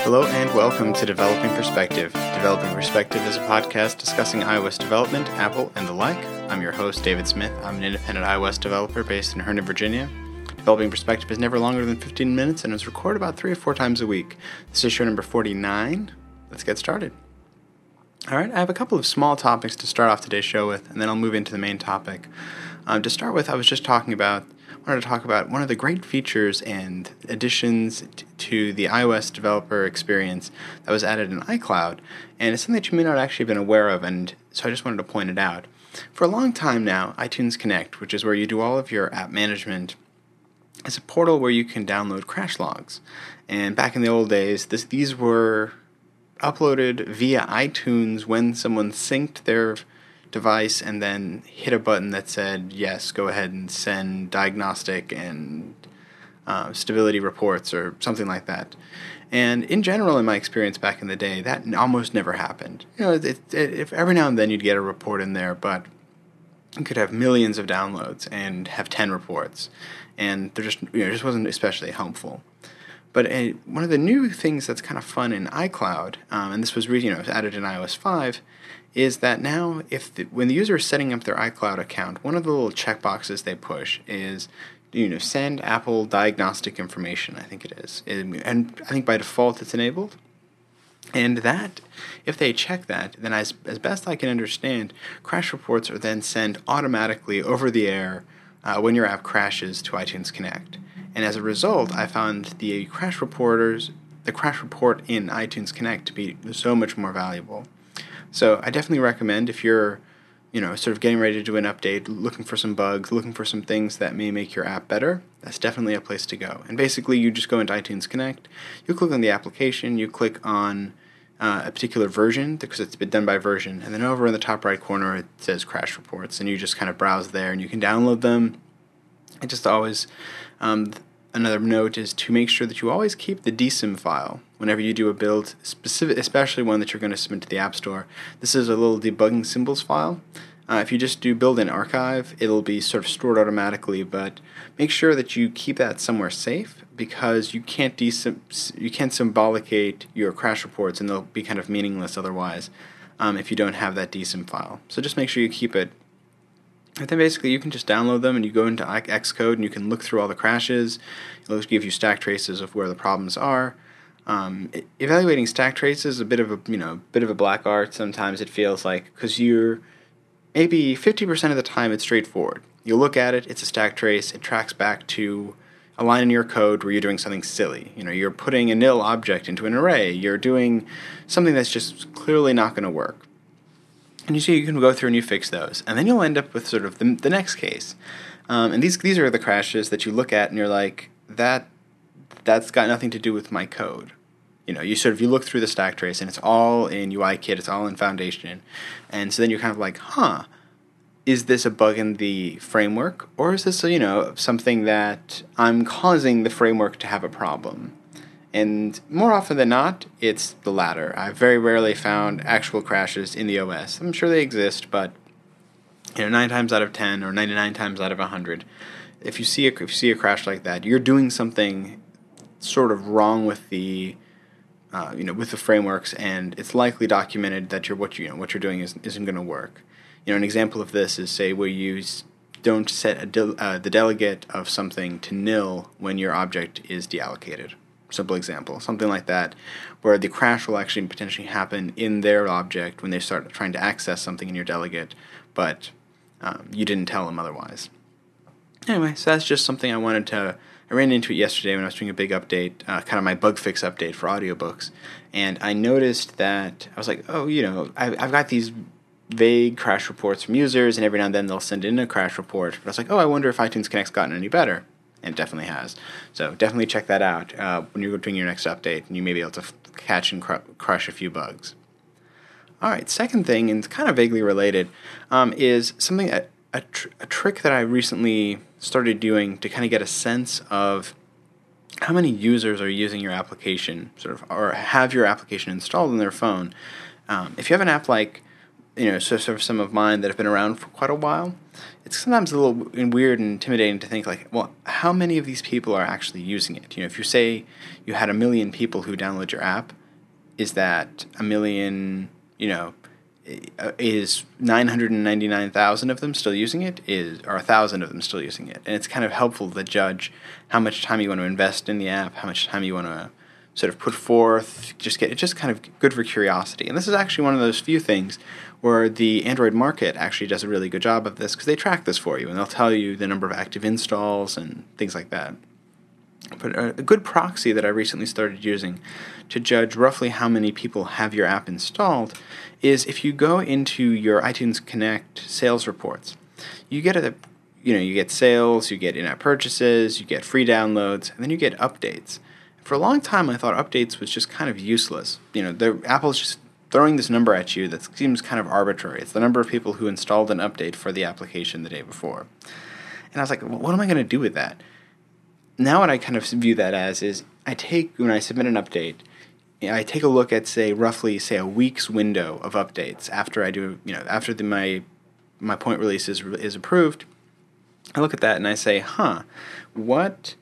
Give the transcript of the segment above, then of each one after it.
Hello and welcome to Developing Perspective. Developing Perspective is a podcast discussing iOS development, Apple, and the like. I'm your host, David Smith. I'm an independent iOS developer based in Herndon, Virginia. Developing Perspective is never longer than 15 minutes and is recorded about 3 or 4 times a week. This is show number 49. Let's get started. All right, I have a couple of small topics to start off today's show with, and then I'll move into the main topic. To start with, I wanted to talk about one of the great features and additions to the iOS developer experience that was added in iCloud, and it's something that you may not actually have been aware of, and so I just wanted to point it out. For a long time now, iTunes Connect, which is where you do all of your app management, is a portal where you can download crash logs. And back in the old days, these were uploaded via iTunes when someone synced their device and then hit a button that said, yes, go ahead and send diagnostic and stability reports or something like that. And in general, in my experience back in the day, that almost never happened. You know, if every now and then you'd get a report in there, but you could have millions of downloads and have 10 reports, and they're just wasn't especially helpful. But one of the new things that's kind of fun in iCloud, and this was added in iOS 5, is that now when the user is setting up their iCloud account, one of the little checkboxes they push is send Apple diagnostic information, I think it is. And I think by default it's enabled. And that, if they check that, then as best I can understand, crash reports are then sent automatically over the air when your app crashes to iTunes Connect. And as a result, I found the crash report in iTunes Connect to be so much more valuable. So I definitely recommend, if you're, sort of getting ready to do an update, looking for some bugs, looking for some things that may make your app better, that's definitely a place to go. And basically, you just go into iTunes Connect, you click on the application, you click on a particular version, because it's been done by version, and then over in the top right corner it says Crash Reports, and you just kind of browse there, and you can download them. It just always... Another note is to make sure that you always keep the DSIM file whenever you do a build, especially one that you're going to submit to the App Store. This is a little debugging symbols file. If you just do build and archive, it'll be sort of stored automatically, but make sure that you keep that somewhere safe, because you can't symbolicate your crash reports, and they'll be kind of meaningless otherwise if you don't have that DSIM file. So just make sure you keep it. And then basically you can just download them, and you go into Xcode and you can look through all the crashes. It'll give you stack traces of where the problems are. Evaluating stack traces is a bit of a black art. Sometimes it feels like, because maybe 50% of the time it's straightforward. You look at it, it's a stack trace, it tracks back to a line in your code where you're doing something silly. You're putting a nil object into an array. You're doing something that's just clearly not going to work. And you can go through and you fix those. And then you'll end up with sort of the next case. And these are the crashes that you look at and you're like, that's got nothing to do with my code. You look through the stack trace and it's all in UIKit, it's all in Foundation. And so then you're kind of like, is this a bug in the framework? Or is this, something that I'm causing the framework to have a problem? And more often than not, it's the latter. I've very rarely found actual crashes in the OS. I'm sure they exist, but 9 times out of 10 or 99 times out of 100, if you see a crash like that, you're doing something sort of wrong with the with the frameworks, and it's likely documented that what you're doing isn't going to work. An example of this is, say, where you don't set the delegate of something to nil when your object is deallocated. Simple example, something like that, where the crash will actually potentially happen in their object when they start trying to access something in your delegate, but you didn't tell them otherwise. Anyway, so that's just something I ran into it yesterday when I was doing a big update, kind of my bug fix update for audiobooks, and I noticed that I was like, I've got these vague crash reports from users, and every now and then they'll send in a crash report, but I was like, I wonder if iTunes Connect's gotten any better. And it definitely has. So definitely check that out when you're doing your next update, and you may be able to catch and crush a few bugs. All right, second thing, and it's kind of vaguely related, is something, a trick that I recently started doing to kind of get a sense of how many users are using your application, or have your application installed on their phone. If you have an app like sort of some of mine that have been around for quite a while, it's sometimes a little weird and intimidating to think like, well, how many of these people are actually using it? If you say you had 1 million people who download your app, is that 1 million, is 999,000 of them still using it? Or 1,000 of them still using it? And it's kind of helpful to judge how much time you want to invest in the app, how much time you want to sort of put forth, it's just kind of good for curiosity. And this is actually one of those few things where the Android market actually does a really good job of this, because they track this for you, and they'll tell you the number of active installs and things like that. But a good proxy that I recently started using to judge roughly how many people have your app installed is if you go into your iTunes Connect sales reports, you get you get sales, you get in-app purchases, you get free downloads, and then you get updates. For a long time, I thought updates was just kind of useless. Apple's just throwing this number at you that seems kind of arbitrary. It's the number of people who installed an update for the application the day before. And I was like, well, what am I going to do with that? Now what I kind of view that as is when I submit an update, I take a look at, roughly a week's window of updates after I do, after my point release is approved. I look at that and I say, what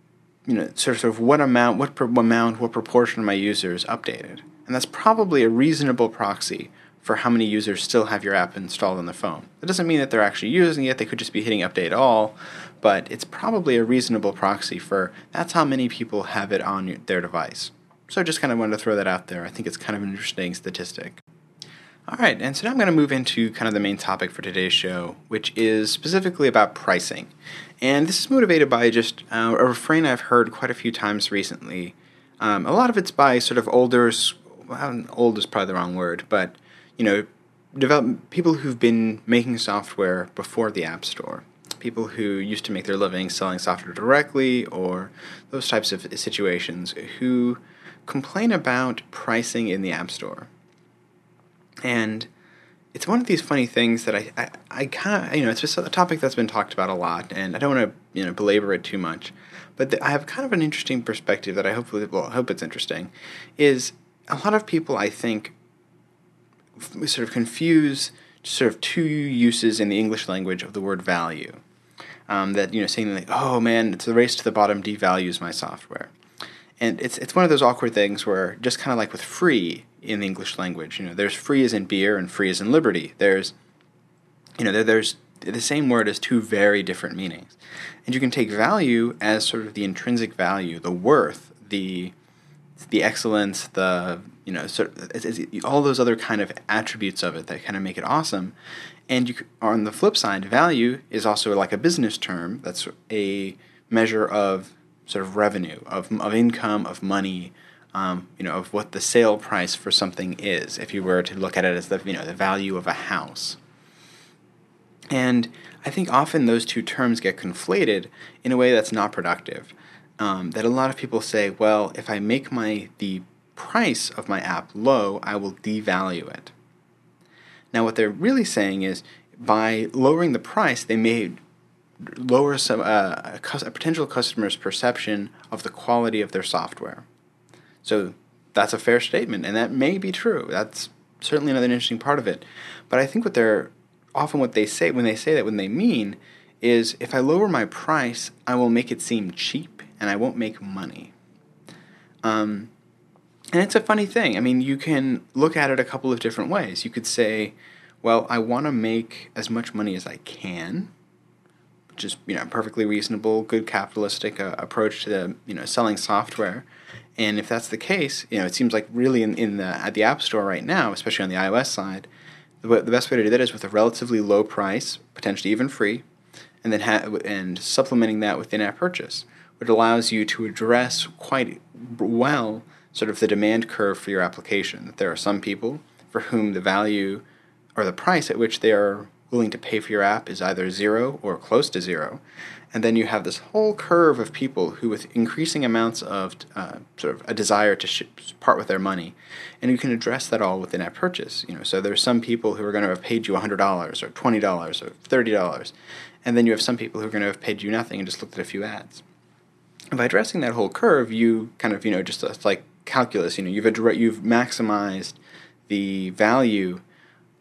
proportion of my users updated? And that's probably a reasonable proxy for how many users still have your app installed on their phone. That doesn't mean that they're actually using it. They could just be hitting update all, but it's probably a reasonable proxy for that's how many people have it on their device. So I just kind of wanted to throw that out there. I think it's kind of an interesting statistic. All right, and so now I'm going to move into kind of the main topic for today's show, which is specifically about pricing. And this is motivated by just a refrain I've heard quite a few times recently. A lot of it's by sort of old is probably the wrong word, but people who've been making software before the App Store, people who used to make their living selling software directly, or those types of situations, who complain about pricing in the App Store. And it's one of these funny things that I kind of, it's just a topic that's been talked about a lot, and I don't want to, belabor it too much. But I have kind of an interesting perspective that I hope it's interesting, is a lot of people, I think, sort of confuse sort of two uses in the English language of the word value. Saying like, oh man, it's the race to the bottom devalues my software. And it's one of those awkward things where, just kind of like with free in the English language, there's free as in beer and free as in liberty. There's the same word has two very different meanings. And you can take value as sort of the intrinsic value, the worth, the excellence, all those other kind of attributes of it that kind of make it awesome. And on the flip side, value is also like a business term that's a measure of sort of revenue, of income, of money, of what the sale price for something is, if you were to look at it as the value of a house. And I think often those two terms get conflated in a way that's not productive. That a lot of people say, well, if I make the price of my app low, I will devalue it. Now, what they're really saying is, by lowering the price, they may lower a potential customer's perception of the quality of their software. So that's a fair statement, and that may be true. That's certainly another interesting part of it. But I think what they say when they mean is, if I lower my price, I will make it seem cheap, and I won't make money. And it's a funny thing. I mean, you can look at it a couple of different ways. You could say, well, I want to make as much money as I can, which is perfectly reasonable, good capitalistic approach to selling software. And if that's the case, it seems like really at the App Store right now, especially on the iOS side, the best way to do that is with a relatively low price, potentially even free, and then and supplementing that with in-app purchase, which allows you to address quite well sort of the demand curve for your application. That there are some people for whom the value or the price at which they are willing to pay for your app is either zero or close to zero. And then you have this whole curve of people who, with increasing amounts of sort of a desire to part with their money, and you can address that all with in-app purchase. So there's some people who are going to have paid you $100 or $20 or $30, and then you have some people who are going to have paid you nothing and just looked at a few ads. And by addressing that whole curve, you kind of just like calculus. You've maximized the value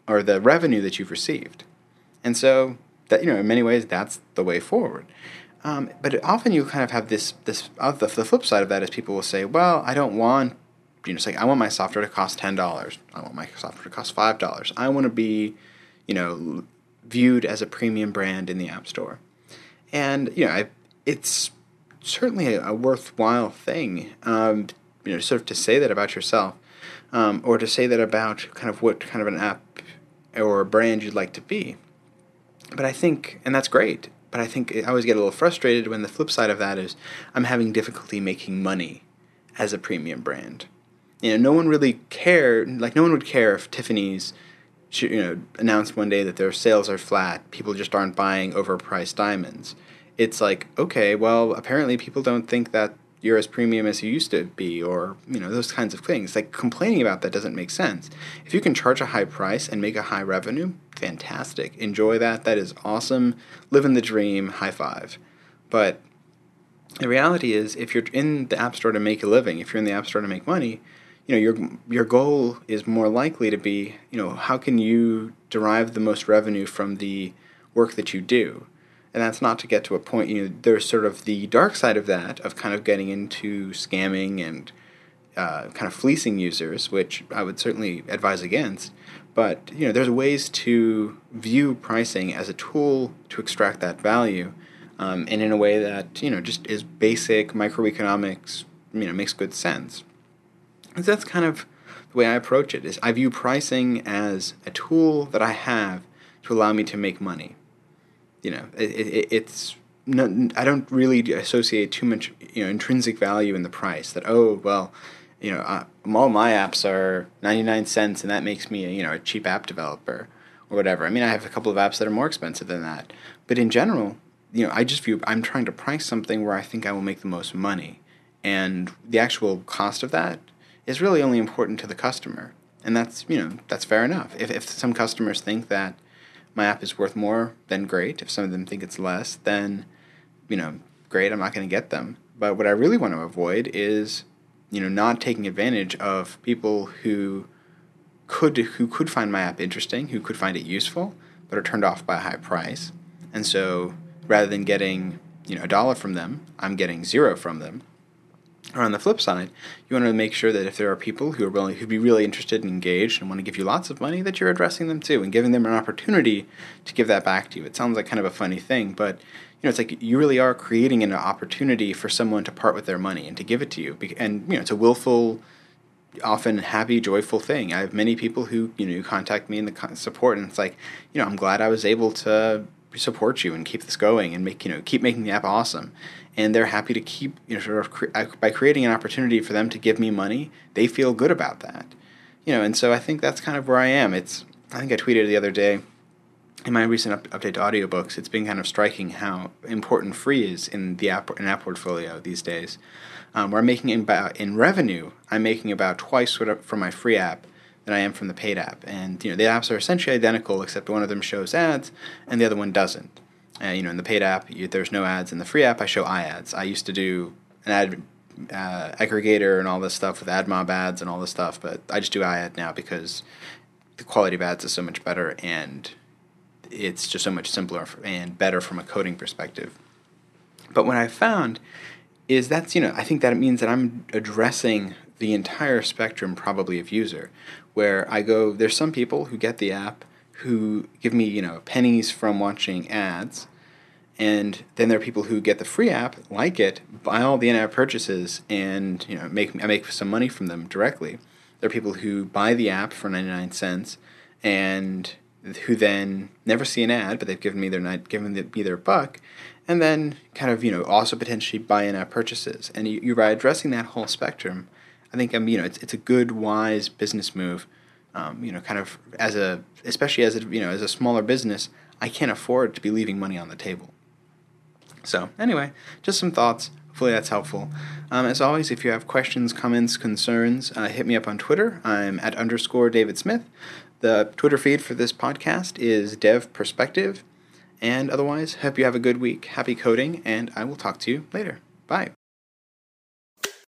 or the revenue that you've received. And so that, in many ways, that's the way forward. But often you kind of have this the flip side of that is people will say, well, I don't want, it's like, I want my software to cost $10. I want my software to cost $5. I want to be, viewed as a premium brand in the App Store. And, it's certainly a worthwhile thing, sort of to say that about yourself, or to say that about kind of what kind of an app or a brand you'd like to be. But I think, and that's great, but I think I always get a little frustrated when the flip side of that is I'm having difficulty making money as a premium brand. No one really no one would care if Tiffany's announced one day that their sales are flat, people just aren't buying overpriced diamonds. It's like, okay, well, apparently people don't think that you're as premium as you used to be, or, those kinds of things. Like, complaining about that doesn't make sense. If you can charge a high price and make a high revenue, fantastic. Enjoy that. That is awesome. Living the dream. High five. But the reality is, if you're in the App Store to make a living, if you're in the App Store to make money, your goal is more likely to be, how can you derive the most revenue from the work that you do? And that's not to get to a point, there's sort of the dark side of that, of kind of getting into scamming and kind of fleecing users, which I would certainly advise against. But, there's ways to view pricing as a tool to extract that value, and in a way that, just is basic microeconomics, makes good sense. And so that's kind of the way I approach it, is I view pricing as a tool that I have to allow me to make money. It's no, I don't really associate too much, intrinsic value in the price. That, all my apps are 99 cents, and that makes me a cheap app developer or whatever. I mean, I have a couple of apps that are more expensive than that, but in general, I just view I'm trying to price something where I think I will make the most money, and the actual cost of that is really only important to the customer, and that's fair enough. If some customers think that my app is worth more, then great. If some of them think it's less, then, great, I'm not going to get them. But what I really want to avoid is, not taking advantage of people who could find my app interesting, who could find it useful, but are turned off by a high price. And so rather than getting, $1 from them, I'm getting 0 from them. Or on the flip side, you want to make sure that if there are people who'd be really interested and engaged and want to give you lots of money, that you're addressing them too and giving them an opportunity to give that back to you. It sounds like kind of a funny thing, but it's like you really are creating an opportunity for someone to part with their money and to give it to you. And it's a willful, often happy, joyful thing. I have many people who contact me in the support, and it's like, I'm glad I was able to support you and keep this going and keep making the app awesome. And they're happy to keep, by creating an opportunity for them to give me money, they feel good about that. And so I think that's kind of where I am. I think I tweeted the other day, in my recent update to audiobooks, it's been kind of striking how important free is in the app portfolio these days. Where I'm making in revenue, I'm making about twice what from my free app than I am from the paid app. And, the apps are essentially identical, except one of them shows ads and the other one doesn't. In the paid app, there's no ads. In the free app, I show iAds. I used to do an ad aggregator and all this stuff with AdMob ads and all this stuff, but I just do iAd now because the quality of ads is so much better, and it's just so much simpler and better from a coding perspective. But what I found is that's, I think that it means that I'm addressing the entire spectrum probably of user, where there's some people who get the app who give me, pennies from watching ads, and then there are people who get the free app, like it, buy all the in-app purchases, and I make some money from them directly. There are people who buy the app for 99 cents, and who then never see an ad, but they've given me their buck, and then kind of also potentially buy in-app purchases. And you by addressing that whole spectrum, I think it's a good, wise business move. Kind of especially as a smaller business, I can't afford to be leaving money on the table. So anyway, just some thoughts. Hopefully that's helpful. As always, if you have questions, comments, concerns, hit me up on Twitter. I'm at _David Smith. The Twitter feed for this podcast is Dev Perspective. And otherwise, hope you have a good week. Happy coding, and I will talk to you later. Bye.